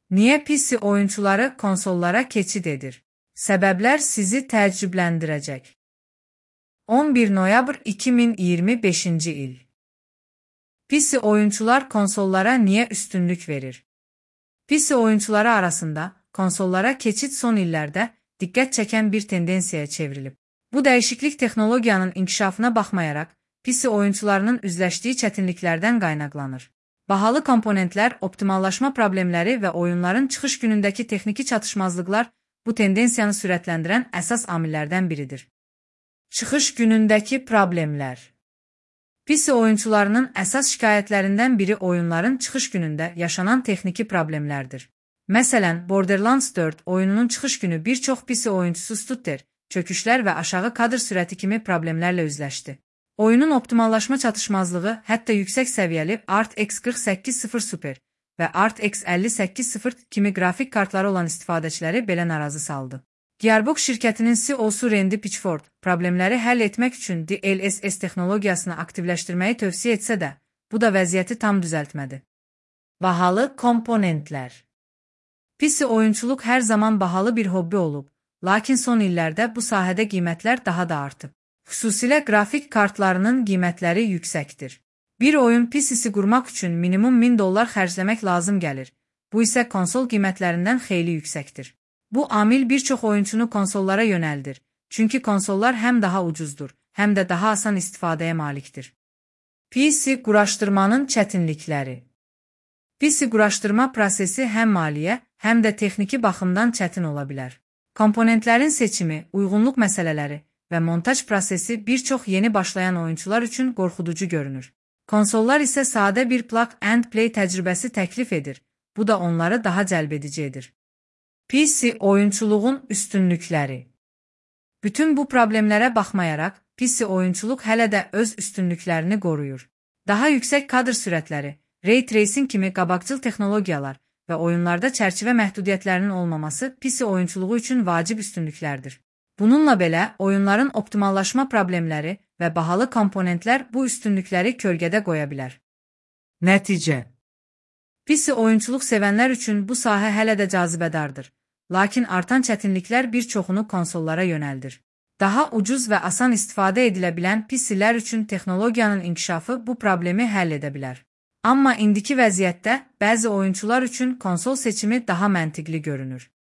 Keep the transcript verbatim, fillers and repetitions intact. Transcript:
Niyə P C oyunçuları konsollara keçid edir? Səbəblər sizi təəccübləndirəcək. on bir noyabr iki min iyirmi beşinci il. P C oyunçular konsollara niyə üstünlük verir? P C oyunçuları arasında konsollara keçid son illərdə diqqət çəkən bir tendensiyaya çevrilib. Bu dəyişiklik texnologiyanın inkişafına baxmayaraq, P C oyunçularının üzləşdiyi çətinliklərdən qaynaqlanır. Bahalı komponentlər, optimallaşma problemləri və oyunların çıxış günündəki texniki çatışmazlıqlar bu tendensiyanı sürətləndirən əsas amillərdən biridir. Çıxış günündəki problemlər. P C oyunçularının əsas şikayətlərindən biri oyunların çıxış günündə yaşanan texniki problemlərdir. Məsələn, Borderlands dörd oyununun çıxış günü bir çox P C oyunçusu stutter, çöküşlər və aşağı kadr sürəti kimi problemlərlə üzləşdi. Oyunun optimallaşma çatışmazlığı hətta yüksək səviyyəli R T X qırx səkkiz sıfır Super və R T X əlli səkkiz sıfır kimi qrafik kartları olan istifadəçiləri belə narazı saldı. Gearbox şirkətinin C E O-su Randy Pitchford problemləri həll etmək üçün D L S S texnologiyasını aktivləşdirməyi tövsiyə etsə də, bu da vəziyyəti tam düzəltmədi. Bahalı komponentlər. P C oyunçuluq hər zaman bahalı bir hobbi olub, lakin son illərdə bu sahədə qiymətlər daha da artıb. Xüsusilə qrafik kartlarının qiymətləri yüksəkdir. Bir oyun P C-si qurmaq üçün minimum min dollar xərcləmək lazım gəlir. Bu isə konsol qiymətlərindən xeyli yüksəkdir. Bu amil bir çox oyunçunu konsollara yönəldir. Çünki konsollar həm daha ucuzdur, həm də daha asan istifadəyə malikdir. P C quraşdırmanın çətinlikləri. P C quraşdırma prosesi həm maliyyə, həm də texniki baxımdan çətin ola bilər. Komponentlərin seçimi, uyğunluq məsələləri və montaj prosesi bir çox yeni başlayan oyunçular üçün qorxuducu görünür. Konsollar isə sadə bir plug and play təcrübəsi təklif edir. Bu da onları daha cəlbedici edir. P C oyunçuluğun üstünlükləri. Bütün bu problemlərə baxmayaraq, P C oyunçuluq hələ də öz üstünlüklərini qoruyur. Daha yüksək kadr sürətləri, ray tracing kimi qabaqcıl texnologiyalar və oyunlarda çərçivə məhdudiyyətlərinin olmaması P C oyunçuluğu üçün vacib üstünlüklərdir. Bununla belə, oyunların optimallaşma problemləri və bahalı komponentlər bu üstünlükləri kölgədə qoya bilər. Nəticə. P C oyunçuluq sevənlər üçün bu sahə hələ də cazibədardır, lakin artan çətinliklər bir çoxunu konsollara yönəldir. Daha ucuz və asan istifadə edilə bilən P C-lər üçün texnologiyanın inkişafı bu problemi həll edə bilər. Amma indiki vəziyyətdə bəzi oyunçular üçün konsol seçimi daha məntiqli görünür.